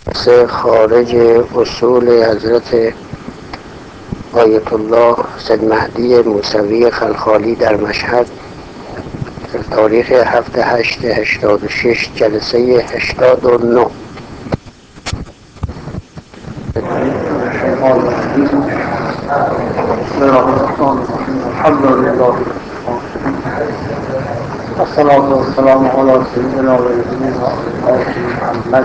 خارج اصول حضرت آیت الله سید مهدی موسوی خلخالی در مشهد در تاریخ 7/8/86 جلسه 89. الحمد لله والصلاة والسلام على سيدنا ونبينا محمد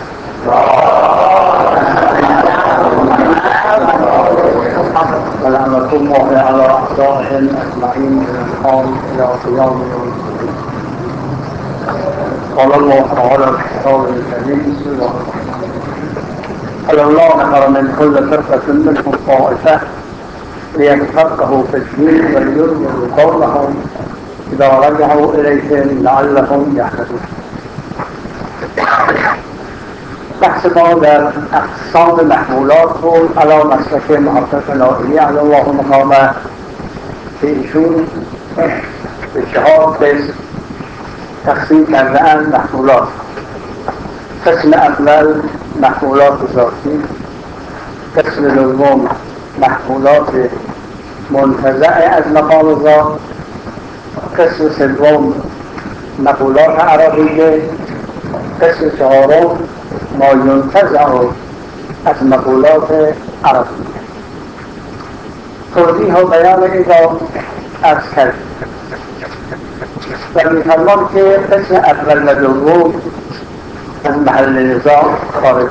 ولعنة الله على أعدائهم أجمعين من الآن إلى قيام يوم الدين. قال الله تعالى في كتابه الكريم: بسم الله الرحمن الرحيم. فلولا نفر من كل فرقة منهم طائفة ليتفقهوا في الدين ولينذروا قومهم إذا رجعوا إليهم لعلهم يهتدون. بحث ما در اقسام محمولات بود علی مسلک محقق نائینی علی الله مقامه که ایشون به 4 قسم تقسیم کرده‌اند محمولات. قسم اول محمولات ذاتی، قسم دوم محمولات منتزع از مقام ذات، قسم سوم محمولات عربیه، قسم چهارم ما ینتزع از مقولات عربیه. توضیح و بیان این را عرض کرد و می‌فرماید که قسم اول و دوم از محل نزاع خارج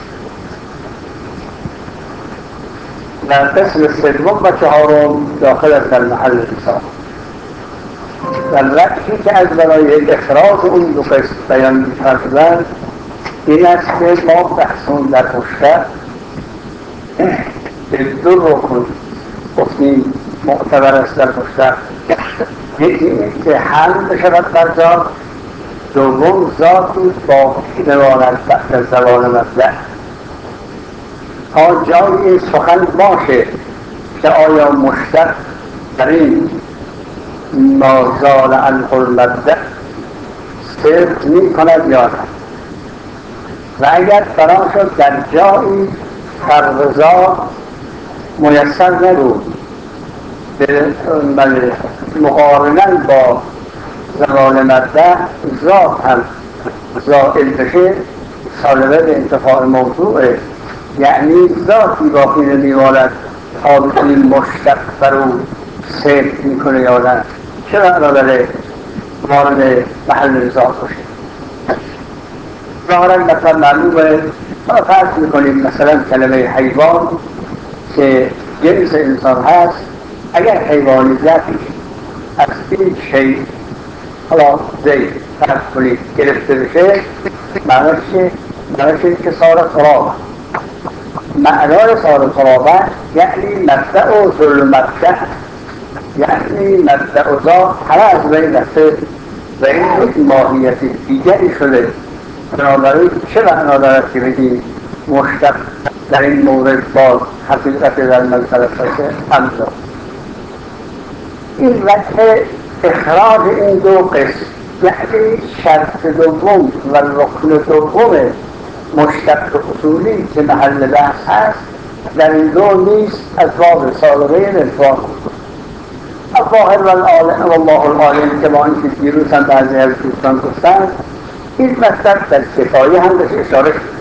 و قسم سوم و چهارم داخل است در محل نزاع و وقتی که از برای اخراج اون دو قسم بیان می‌فرمایند این است که ما بحثون در مشتق به 2 رکن گفتیم معتبر است در مشتق. یکی این که حمل بشود بر ذات، دوم ذاتی باقی بماند بعد از زوال مبدأ. تا جایی سخن باشه که آیا مشتق در این ما زال عنه المبدأ صدق می‌کند یا نه، و اگر بنا شد در جایی فرضا میسر نبود به مقارناً با زوال مبدأ ذات هم زائل بشه، سالبه به انتفاع موضوعه، یعنی ذاتی باقی نمی‌ماند تا بکنیم مشتق بر او صدق میکنه یا نه، چه معنا داره وارد محل نزاع باشه. ظاهراً مثلا معلومه، ما فرض میکنیم مثلا کلمه حیوان که جنس انسان هست، اگر حیوانیت از این شیء حالا زید فرض کنید گرفته بشه، معناش این که سار خراب. معنای سار خرابه یعنی مبدأ و ذل مبدأ، یعنی مبدأ و ذات همه از بین رفته و این یک ماهیت دیگری شده. بنابراین چه معنا دارد که بگیم مشتق در این مورد باز حقیقت در منطلب باشه؟ همزا این وجه اخراج این 2 قسم، یعنی شرط دوم و رکن دوم مشتق اصولی که محل بحث هست در این 2 نیست از باب سابقه نزاع. الظاهر والله العالم که با اینکه دیروز هم بعضی از دوستان گفتن این مطلب در کفایه هم بهش اشاره شد.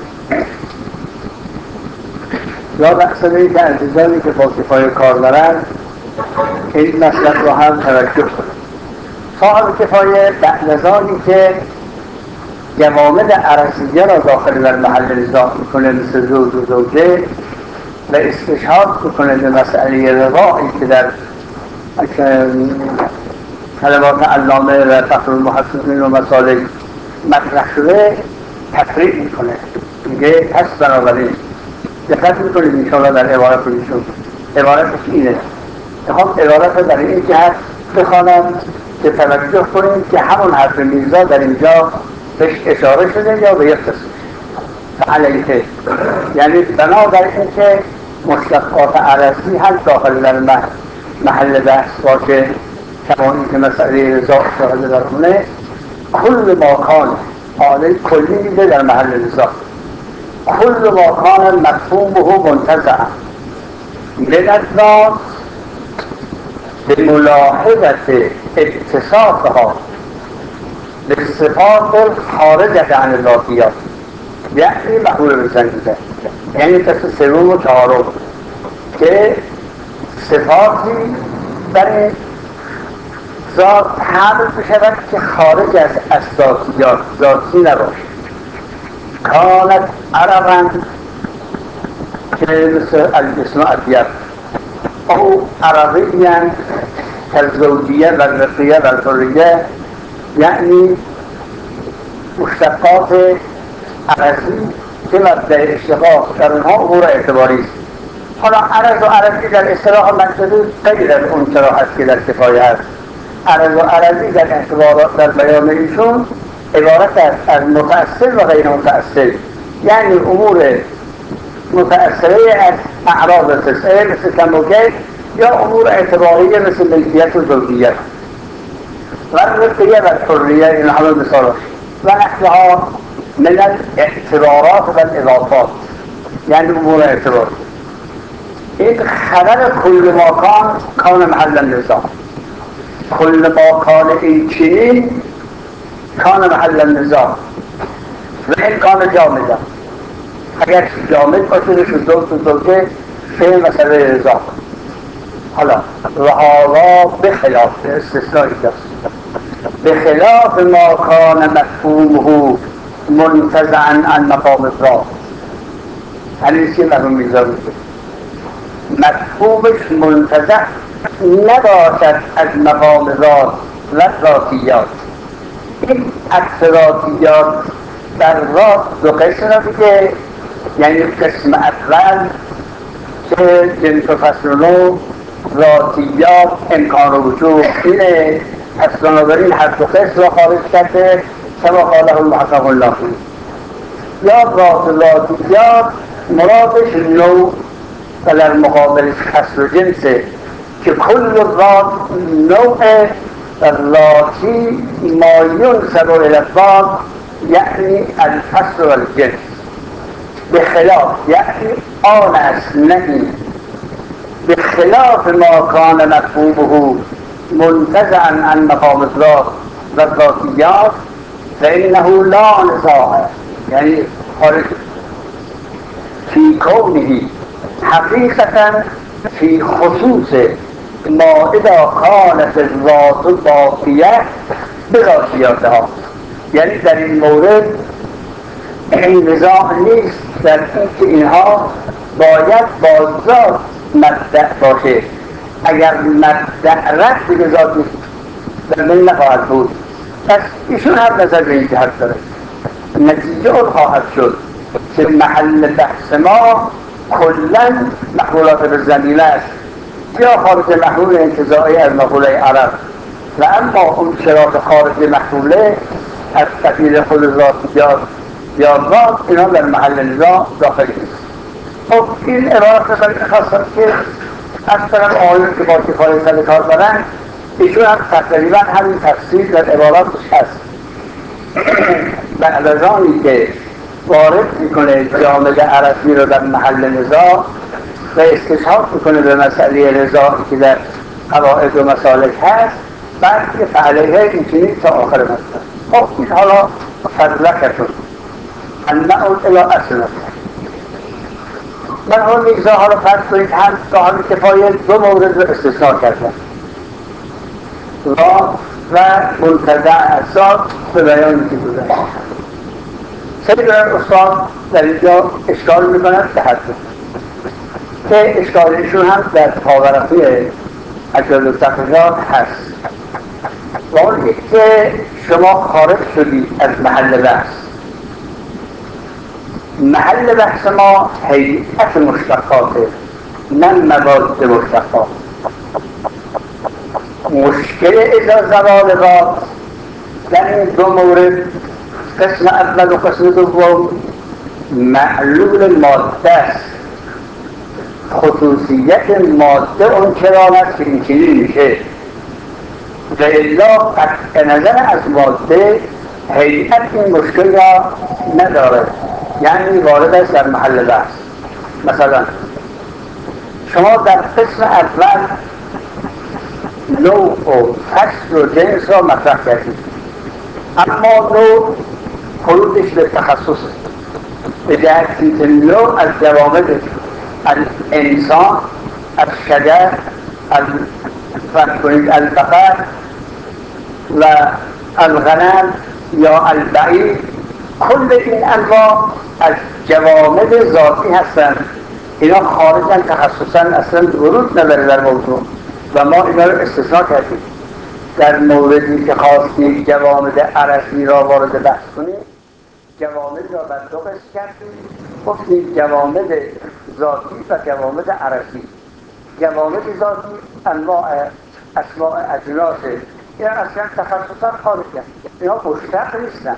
یا بحثه بایی که عزیزانی که با کفایه کار دارن این مطلب رو هم توجه کنند. صاحب کفایه بعد از آنی که جوامد عرضیه را داخل در محل نزاع میکنه مثل زوج و زوجه و استشهاد میکنه به مسئله رضایی که در کلمات علامه و فخر المحققین و مسالک مطرح شده تفریق میکنه، میگه پس بنابراین دقت میکنید انشاءالله در عبارت ایشون. عبارتش اینه، میخوام عبارت رو در این جهت بخوانم که توجه کنیم که همون حرف میرزا در اینجا بهش اشاره شده یا به یک قسم علیه، یعنی بنابر این که مشتقات عرضی هم داخل در محل بحث باشه، کما این که مسئله رضا شاهده در اونه کل ماکان حاله کلی میده در محل رضا. کل ما کان مفهومه منتزعا من الذات به ملاحظه اتصافها به صفات خارجه عن الذاتیات، یعنی محمول بزنیده، یعنی قسم سوم و چهارم که صفاتی برای ذات حمل بشود که خارج از ذاتیات، ذاتی نباشد. کانت عربا که مثل الاسم اطیب او عربیاً كالزوجية والرقية والحرية، یعنی مشتقات عرضی که مبدأ اشتقاق در اونها امور اعتباری است. حالا عرض و عرضی در اصطلاح منطقی غیر از اون چرا هست که در کفایه هست. عرض و عرضی در اعتبارات در بیان ایشون عبارت است از متأثر و غیر متأثر، یعنی امور متأثره از اعراض تسعه مثل کم و کیف، یا امور اعتباریه مثل ملکیت و زوجیت و الرقیه و الحریه، این همه مثالاش و نحوها من الاعتبارات و الاضافات، یعنی امور اعتباری. این خبر کل ما کان محل النزاع، کل ما کان این چنین کان محل النزاع و این کان جامده، اگر جامد باشه نشون زوج و زوجه فهم مسئله رضا. حالا و حالا بخلاف استثنایی دست بخلاف ما کان مفهومه منتزعا عن مقام الذات، همین که مفهوم میذاره مفهومش منتزع نباشد از مقام ذات و ذاتیات. این ذاتیات در ذات دو قسم را دیگه، یعنی قسم اول که جنس و فصل نو ذاتیات امکان و وجود اینه، پس بنابراین هر دو قسم را خارج کرده کما قاله المحقق الله. یا ذاتیات مرادش نوع و در مقابلش فصل و جنسه که کل ذات نوع و ذاتی ما ینسب الی الذات، یعنی الفصل و الجنس. بخلاف یعنی آن است نه بخلاف ما کان مفهومه منتزعا عن مقام الذات و ذاتیات فانه لا نزاع، یعنی خارج فی کونه حقیقتا فی خصوص ما اذا کانت الذات باقیه بذاتیاتها، یعنی در این مورد این نزاع نیست در این که اینها باید با ذات مبدأ باشه. اگر مبدأ رد به ذات در من نخواهد بود، پس ایشون هم نظر به این جهت داره. نتیجه اون خواهد شد که محل بحث ما کلن محمولات بالضمیمه است، یا خارج محمول انتزاعی از مقوله عرب، و اما اون شراط خارج محموله از قبیل خود ذاتیات یا ذات، اینا در محل نزاع داخل نیست. خب این عبارت برای خواستم که از طرف آیون که با کفایه سر کار برن، ایشون هم تقریبا همین تفسیر در عباراتش هست. بعد از آنی که وارد میکنه جامعه عربی رو در محل نزاع و استشهاد میکنه به مسئله رضایی که در قواعد و مسالک هست، بعد که فعلیه این چنین تا آخر مطلب. خب این حالا فضلکتون انعود الى اصل من اون میگذا حالا فرض کنید هم صاحب کفایه دو مورد رو استثناء کردن، ذات و منتزع از ذات به بیانی که گذشت. سبیل استاد در اینجا اشکال میکنند به حد که اشکالشون هم در پاورقی اجل و تقریات هست. و اون که شما خارج شدید از محل بحث. محل بحث ما هیئت مشتقاته، نه مواد مشتقات. مشکل ازا زوال ذات در این دو مورد، قسم اول و قسم دوم، معلول ماده است. خصوصیت ماده اون چرا است که این چیزی میشه، و الا قطع نظر از ماده هیئت این مشکل را نداره. یعنی وارد است در محل بحث. مثلا شما در قسم اول نوع و فصل و جنس را مطرح کردید، اما نوع خروجش به تخصص به جهتی که نوع از جوامد الانسان، الشجر، البقر و الغنم یا البعیر، کل این انواع از جوامد ذاتی هستند. اینا خارجن، تخصصا اصلا ورود نداره در موضوع و ما اینا رو استثناء کردیم. در موردی که خواستیم جوامد عرضی را وارد بحث کنیم، جوامد را بر دو قسم کردیم، گفتیم جوامد ذاتی و جوامد عرضی. جوامد ذاتی انواع اسماء اجناس، اینا اصلا تخصصا خارجن، اینا مشتق نیستن.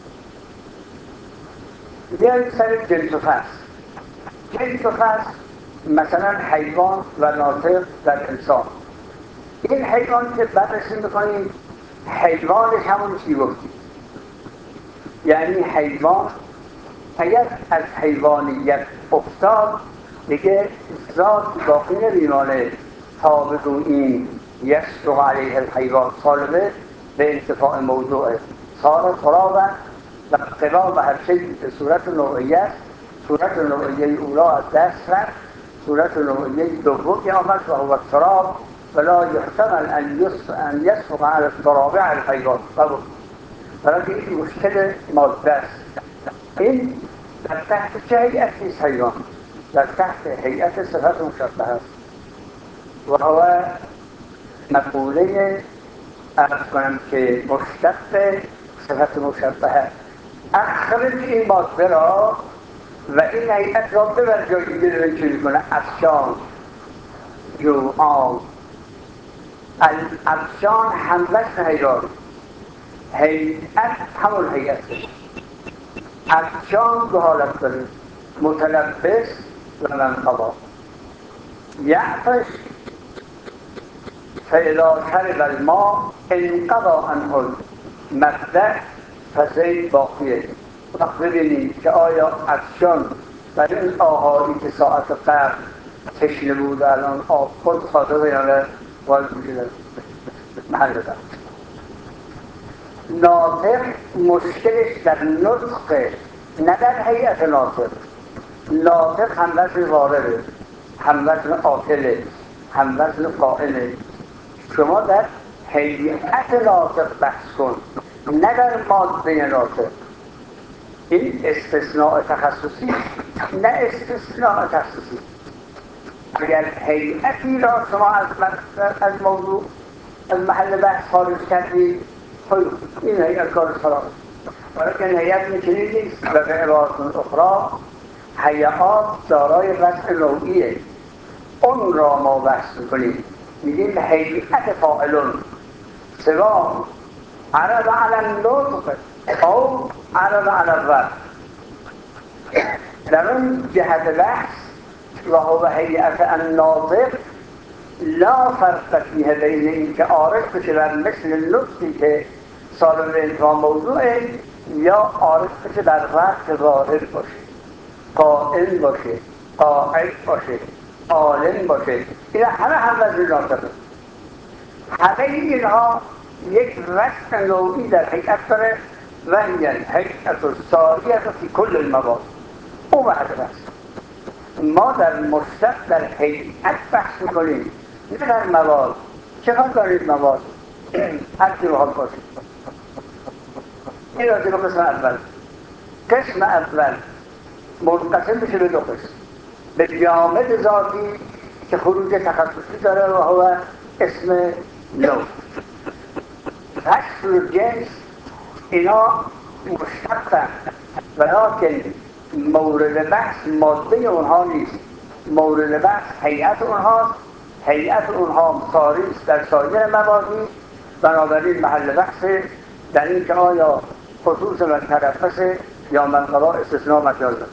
بیایید سر جنس و فصل. جنس و فصل مثلا حیوان و ناطق در انسان. این حیوان که بررسی میکنیم، حیوانش همون چی گفتیم، یعنی حیوان اگر از حیوانیت افتاد دیگه ذات باقی نمیمانه تا بگوییم یصدق علیه الحیوان سالمه به انتفاع موضوعه. صار ترابا و قوام و هر چیز به صورت نوعیه، صورت نوعیه اولا از دست رفت، صورت نوعیه دومی آمد و هو تراب ولا یحتمل ان یصدق علی التراب علی الحیوان. برای این مشکل ماده است. این در تحت چه هیئتی است حیوان؟ در تحت هیئت صفت مشبهه است و هو مقوله عرض کنم که مشتق صفت مشبهه. اخرج این ماده را و این هیئت را ببر جای دیگه رو چه میکنه؟ افشان، جوعان. الافشان هموزن حیوان، هیئت همون هیئت. افشان دو حالت داره، متلبس و منقبا. یعطش فاذا شرب الماء انقضا عنه المبدأ فزید باقیه. وقت ببینید که آیا افشان در این آهایی که ساعت قبل تشنه بود الان آب خود خاطر یا نه باید بوده محل دارد. ناطق مشکلش در نطقه، نه در هیئت ناطق. ناطق هم وزن وارده، هم وزن آکله، هم وزن قائله. شما در هیئت ناطق بحث کن، نه در ماده ناطق. این استثناء تخصصی، نه استثناء تخصصی. اگر هیئتی را شما از موضوع از محل بحث خارج کردید، این هیئت کارش خراب است. ولیکن هیئت می‌چنین نیست و به عبارت اخرى هیئات دارای وضع نوعیه. اون را ما بحث می‌کنیم، میگیم هیئت فاعلون سوا عرض علی النطق او عرض علی الرفع. در اون جهت بحث و هو هیئت الناطق لا فرق فیه بین این که عارض بشه بر مثل نطقی که سالم به انتها موضوعه یا عارض بشه بر رفع ظاهر باشه، قائل باشه، قاعد باشه، عالم باشه. این همه هم وزن ناطقه. همه اینها یک وزن نوعی در هیئت داره و هی الهیئة الساریة فی کل المواد. او وحده است. ما در مشتق در هیئت بحث میکنیم، نه در مواد. چه کار دارید مواد؟ هر چی بخواد باشه. این راجع به قسم اول. قسم اول منقسم میشه به دو قسم: به جامد ذاتی که خروج تخصصی داره و هو اسم نوع. فصل و جنس اینا مشتقن ولیکن مورد بحث ماده اونها نیست، مورد بحث هیئت اونهاست. هیئت اونها ساری است در سایر موادی، بنابراین محل بحث در این که آیا خصوص من ترفس یا منقبا استثناء مجاز است.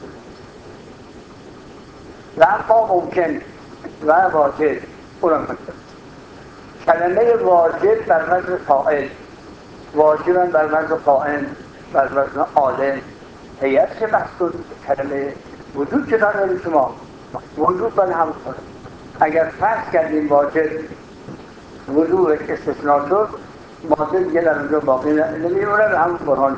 و اما ممکن و واجب اونم کلمه واجب بر وزن فاعل، واجبا بر وزن قائم، بر وزن عالم، هیئت چه بحث کن کلمه وجود چطور دارید شما؟ وجود باید همون کنه. اگر فرض کردیم واجب وضوع استثناء شد، ماده دیگه در اونجا باقی نمیمونه به همون برهان.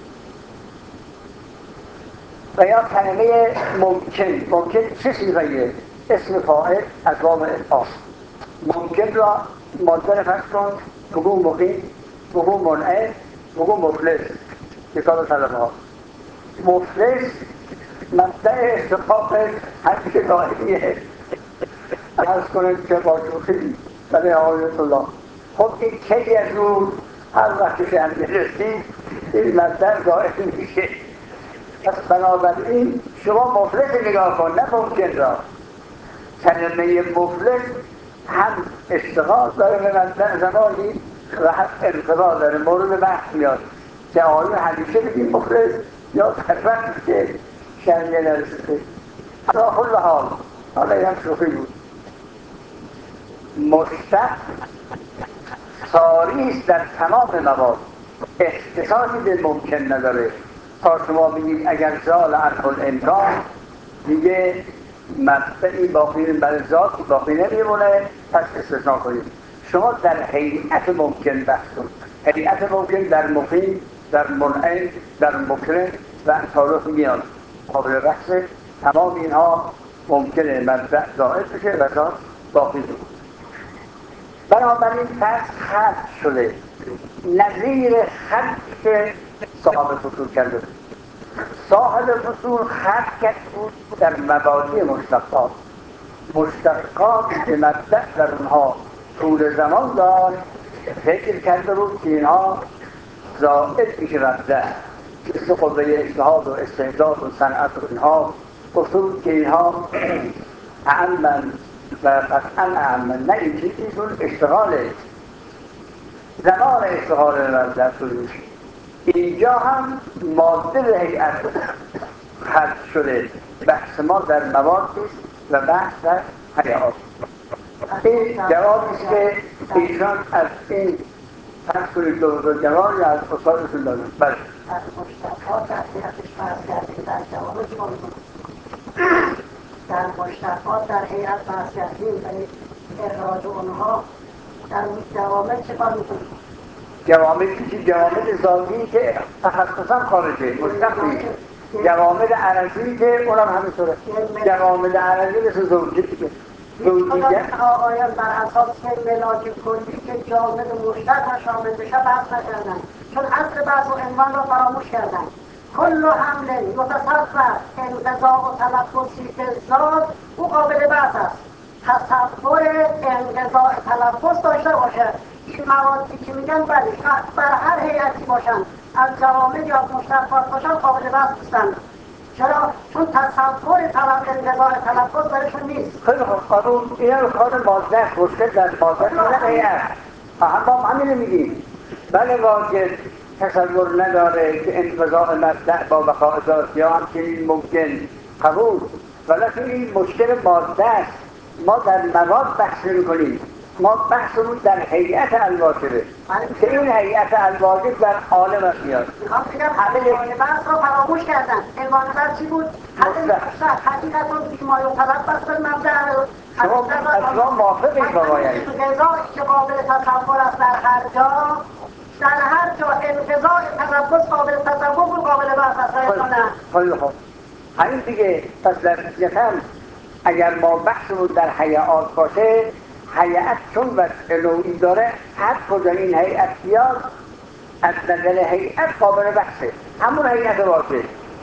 و یا کلمه ممکن چه صیغه‌ایه؟ اسم فاعل از باب افعال. ممکن را ماده فرض کن، بگو مقیم، بگو منعم، بگو مفلس. کتاب طلبه ها مفلس مبدأ اشتقاق همیشه دائمیه. عرض کنید که با شوخی برای آیت الله خب این کی از اون هر وقتی که هم رسید این مبدأ دائم میشه. پس بنابراین شما مفلس نگاه کن، نه ممکن را. کلمه مفلس هم اشتغال داره به مبدأ زمانی و هم انقضا داره. مورد بحث میاد که آیا همیشه بگیم مفلس یا در وقتی که شریعه نرسیده. علا کل حال حالا این هم شوخی بود. مشتق ساریست در تمام مواد، اختصاصی به ممکن نداره. تا شما بگید اگر زال عنه الامکان دیگه مبدئی باقی برای ذاتی باقی نمیمونه، پس استثناء کنید. شما در هیئت ممکن بحث کنید. هیئت ممکن در مقیم، در منعم، در مکرم و امثالش میاد. قابل بحث. تمام اینها ممکنه مبدأ زائد بشه و ذات باقی بشه. بنابراین پس خلق شده نظیر خلقی که صاحب فصول کرده. صاحب فصول خلق کرد بود در مبادی مشتقات. مشتقات که مبدأ در اونها طول زمان داشت، فکر کرده بود که اینها زائد میشه مبدأ، مثل قوه اجتهاد و استعداد و صنعت و اینها فصول که اینها اعمن و قطعا اعمن نه این چیزیشون اشتغاله، زمان اشتغال مبدأ طول میشه. اینجا هم ماده به هیئت خلق شده. بحث ما در مواد است و بحث در حیات. این جوابیست که ایشان از این فرض کنید دو جوابی از استادشون دادن. بله از مشتقات در هیئتش فرض کردیم در جواب شما در مشتقات در هیئت فرض کردیم و اخراج اونها در جوامع چه کار میکنیم؟ جوامع ذاتی که تخصصا خارجه مشتق نیست. جوامع عرضی که اونم همینطوره. جوامع عرضی مثل زوجی دیگه. آقایان بر اساس ملاک کلی که جامع مشتق و شامل بشه بحث نکردن، چون اصل بحث و عنوان را فراموش کردن. کل حمل یتصور انقضاء و تلفظی به ذات او قابل بحث است. تصور انقضاء تلفظ داشته باشه. این موادی که میگن بله بر هر هیئتی باشن، از جوامع یا مشتقات باشن، قابل بحث نیستن. چرا؟ چون تصور انقضاء تلفظ برشون نیست. خیلی خوب، قانون اینا رو کار ماده است. مشکل در ماده نه هیئت. هم همین میگیم. بله واجب تصور نداره که انقضاء مبدأ با بقاء ذات یا همچنین ممکن قبول، ولی این مشکل ماده است. ما در مواد بحث نمی‌کنیم. ما بحثمون در هیئت الواجبه که این هیئت الواجب در عالم میاد. همه بحث رو فراموش کردن. عنوان بحث چی بود؟ حقیقتون فیما یطلب بس المبدأ. شما اصلا موافقید با ما یعنی انقضایی که قابل تصور است در هر جا انقضاء تلفظ قابل تصور بود، قابل بحث است. خیلی خوب، همین دیگه. پس در نتیجه اگر ما بحثمون در هیئات باشه، هیئت چون وضع نوعی داره، هر کجا این هیئت بیاد از نظر هیئت قابل بحثه. همون هیئت واجب.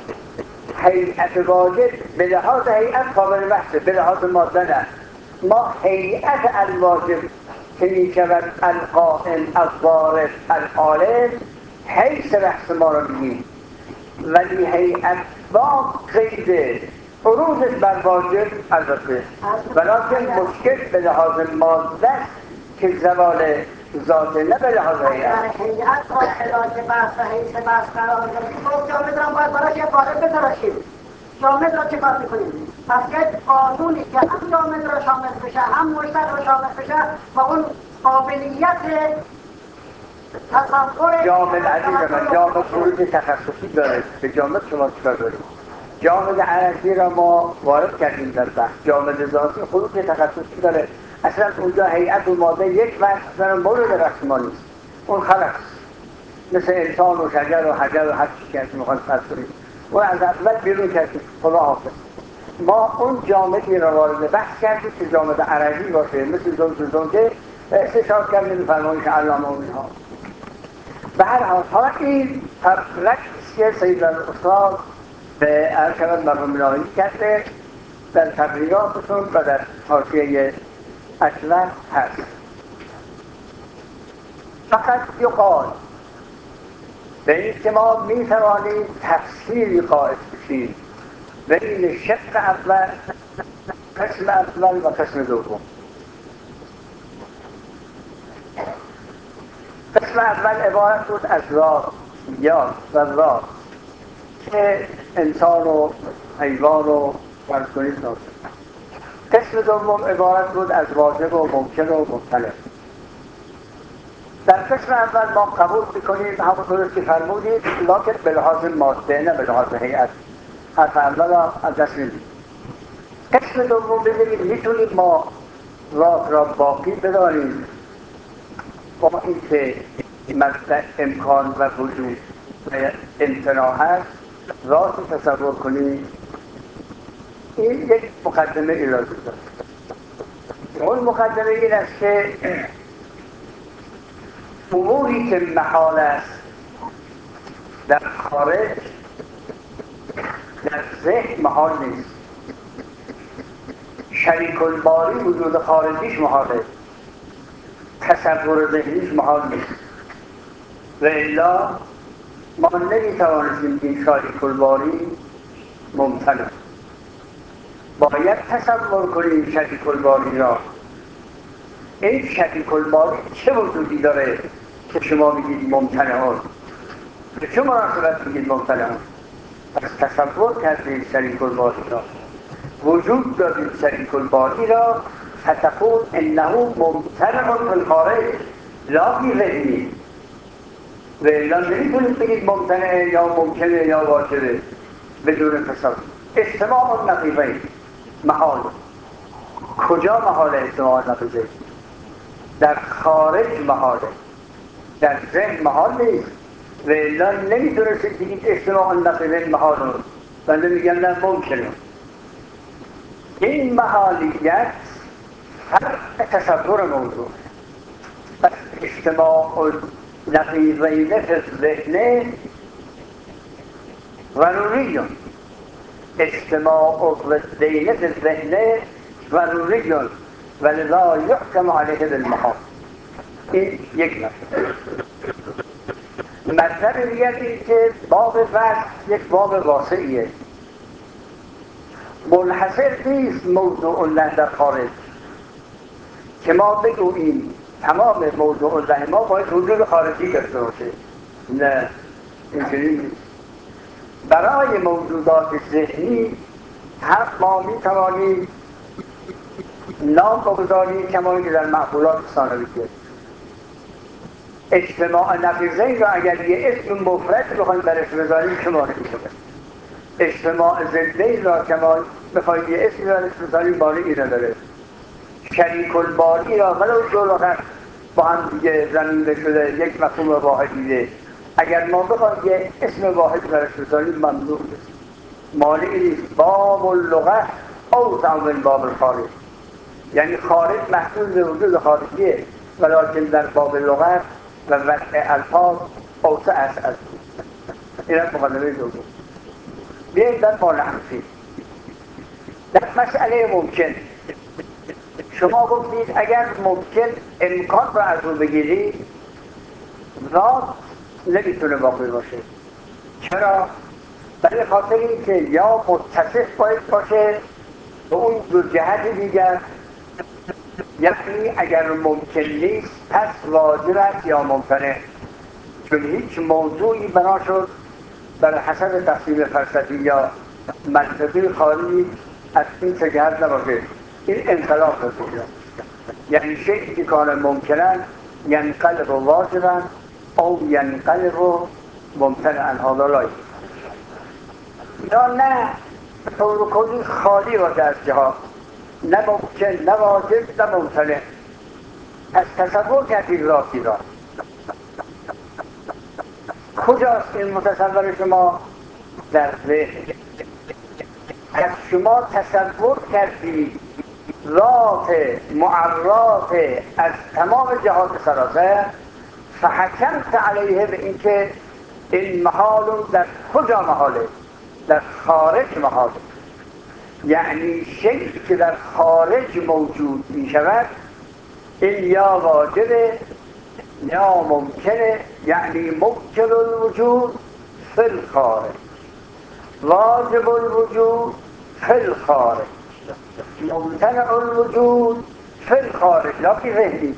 هیئت واجب به لحاظ هیئت قابل بحثه، به لحاظ ماده نه. ما هیئت الواجب که می شود القائم، الضارب، العالم، حیث بحث ما را میگیم، ولی هیئت با قید عروضش بر واجب البته، ولیکن مشکل به لحاظ ماده که زوال ذات نه به لحاظ هیئت. هیئت را علاج بحث و حیث بحث قرار دادیم. خب جامد را باید براش یه قالب بتراشیم. جامد را چه کار میکنیم؟ پس یک قانونی که هم جامد را شامل بشه، هم مشتق را شامل بشه و اون قابلیت تصور جامد عزیز من، جامد خروج تخصصی داره. به جامد شما چکار دارید؟ جامد عرضی را ما وارد کردیم در بحث. جامد ذاتی خروج تخصصی داره. اصلا اونجا هیئت و ماده یک بحث اصلا مورد بحث ما نیست. اون خلق مثل انسان و شجر و حجر و هر چی که از مخالف فرض کنید اون از اول بیرون کردیم. خدا حافظ. ما اون جامدی را وارد بحث کردیم که جامد عرضی باشه، مثل زوجه استشهاد کردیم فرمایش علامه و اینها. به هر حال این فرقی که سید الاستاد به ارکبت مرحوم کرده در تقریراتشون و در حاشیه اطلق هست. فقط یقال به این که ما می توانیم تفسیری قائل بشیم بین شق اول، قسم اول و قسم دوم. قسم اول عبارت بود از ذات و ذات که انسان و حیوان و فرض کنید ناطق. قسم دوم عبارت بود از واجب و ممکن و ممتنع. در قسم اول ما قبول میکنیم همونطور که فرمودید، لکن به لحاظ ماده نه به لحاظ هیئت. حرف اول را از دست میدیم. قسم دوم ببینید میتونیم ما ذات را باقی بداریم با اینکه مبدأ امکان و وجود و امتناع هست، ذات رو تصور کنیم. این یک مقدمه ایرادی دارد. اون مقدمه این است که اموری که محال است در خارج در ذهن محال نیست. شریک الباری وجود خارجیش محاله، تصور ذهنیش محال نیست. و الا ما نمیتوانستیم این شریک الباری ممتنع. باید تصور کنیم شریک الباری را. این شریک الباری چه وجودی داره که شما میگید ممتنعون؟ به چه مناسبت میگید ممتنعون؟ پس تصور کردید شریک الباری را، وجود دادید شریک الباری را، فتقول انه ممتنع فی الخارج لا فی ذهنی. و الا نمیتونید بگید ممتنعه یا ممکنه یا واجبه بدون تصور. اجتماع نقیضین محال. کجا محال اجتماع نقیضین؟ در خارج محاله، در ذهن محال نیست. و الا نمیتونستید بگید اجتماع نقیضین محال و نمیگن نه ممکنه. این محالیت فرق تصور موضوع. پس اجتماع نقیضین فی الذهن ضروری، اجتماع ضدین فی الذهن ضروری ولذا یحکم علیه بالمحال. این یک مطلب. مطلب دیگر این که باب وصف یک باب واسعیه، منحصر نیست موضوع الله در خارج که ما بگوییم تمام موضوع الله ما باید وجود خارجی داشته باشه. نه، اینجوری نیست. برای موجودات ذهنی هم ما میتوانیم نام بگذاریم کما که در معقولات ثانویه. اجتماع نقیضین را اگر یه اسم مفرد بخوایم برش بذاریم چه مانعی شده؟ اجتماع ضدین را کما بخوایم یه اسم برش بذاریم مانعی نداره. شریک الباری را ولو دو لغت با هم دیگه زمینده شده یک مفهوم واحدیه، اگر ما بخوایم یه اسم واحد برش بذاریم ممنوع نیست، مانعی نیست. باب اللغت اوسع من باب الخارج. یعنی خارج محدود به وجود خارجیه، ولیکن در باب لغت و وضع الفاظ اوسع است از این از مقدمه دوم. بیاییم در مانعی در مسئله ممکن. شما گفتید اگر ممکن امکان را از او بگیرید ذات نمیتونه باقی باشه. چرا؟ برای خاطر اینکه یا متصف باید باشه به اون دو جهت دیگر، یعنی اگر ممکن نیست پس واجب است یا ممکنه. چون هیچ موضوعی بنا شد بر حسب تقسیم فلسفی یا منطقی خارجی از این سه جهت نباشه. این انقلاب رسید. یعنی شیئی که کان ممکنن ینقلب واجبا او ینقلب ممتنعا هذا لا یا نه به طور کلی خالی باشه از جهات، نه ممکن نه واجب نه ممتنع. از تصور کردید ذاتی را. کجاست این متصور شما؟ در ذهن. از شما تصور کردید ذات معراف از تمام جهات ثلاثه، فحکمت علیه به اینکه این محال در کجا محاله؟ در خارج محاله. یعنی شیئی که در خارج موجود می شود این یا واجبه یا ممکنه، یعنی ممکن الوجود فی الخارج، واجب الوجود فی الخارج، ممتنع الوجود فی الخارج. لا فی ذهنی.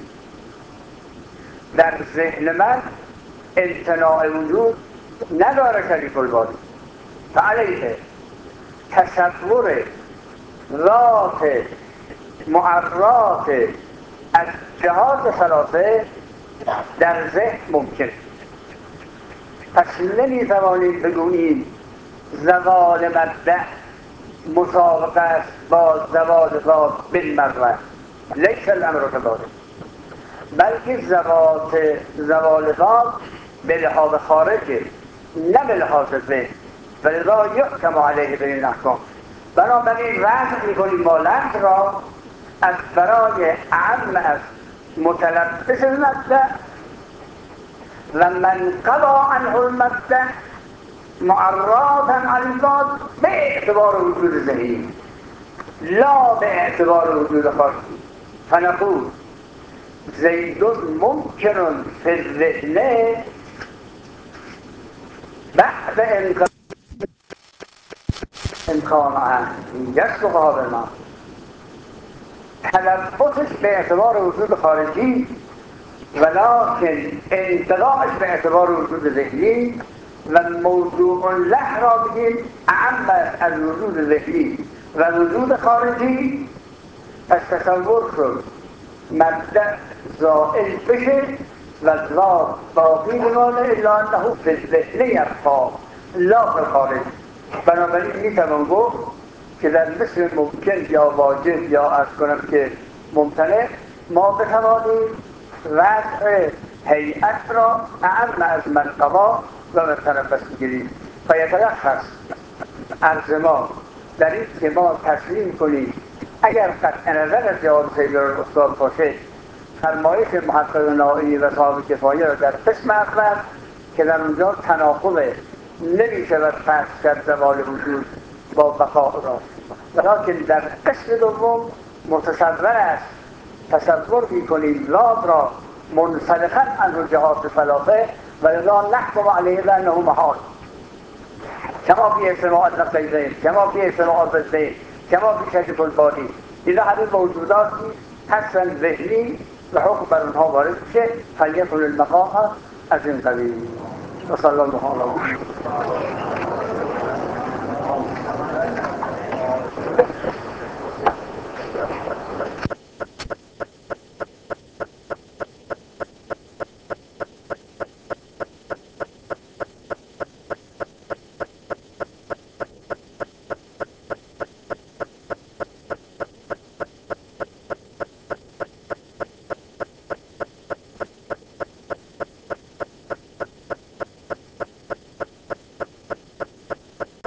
در ذهن من امتناع وجود نداره شریک الباری. فعلیه تصور ذات معراف از جهات ثلاثه در ذهن ممکن. پس نمیتوانید بگویید زوال مبدأ مسابقه است با زوال ذات بالمره. لیس الامر كذلك، بلکه زوال ذات به لحاظ خارجه نه به لحاظ ذهن، ولذا یحکم علیه به این احکام. بنابراین رفع میکنیم مالند را از برای اعم از متلبس المبدأ و من قضا عنه المبدأ معراضا عن الذات به اعتبار وجود ذهنی لا به اعتبار وجود خارجی. فنقول زید ممکن فی الذهن بعد امکانها یسبق بالمعنى. تلبسش به اعتبار وجود خارجی ولكن انتقاش به اعتبار وجود ذهنی و موضوع له را بگیم اعم از وجود ذهنی و وجود خارجی. پس تصور شد مبدأ زائل بشه و ذات باقی بمانه الا انه فی الذهن یبقی لا فی الخارج. بنابراین میتوان گفت که در مثل ممکن یا واجب یا عرض کنم که ممتنع ما بتوانیم وضع هیئت را اعم از من قضا و من تنفس بگیریم. فیتلخص عرض ما در این که ما تسلیم کنیم اگر قطع نظر از جواب سید الاستاد باشه فرمایش محقق نائینی و صاحب کفایه را در قسم اول که در اونجا تناقض نمی شود فرض کرد زوال وجود با بقاء را، لیکن در قسم دوم متصور است تصور می کنیم ذات را منسلخا عن جهات ثلاثه و لذا نحکم علیه بانه محال کما فی اجتماع النقیضین کما فی اجتماع الضدین کما فی شریک الباری. اینا همه موجوداتی هستن ذهنی و حکم بر اونها وارد میشه. فلیکن المقام از این قبیل. و صلی الله علیه و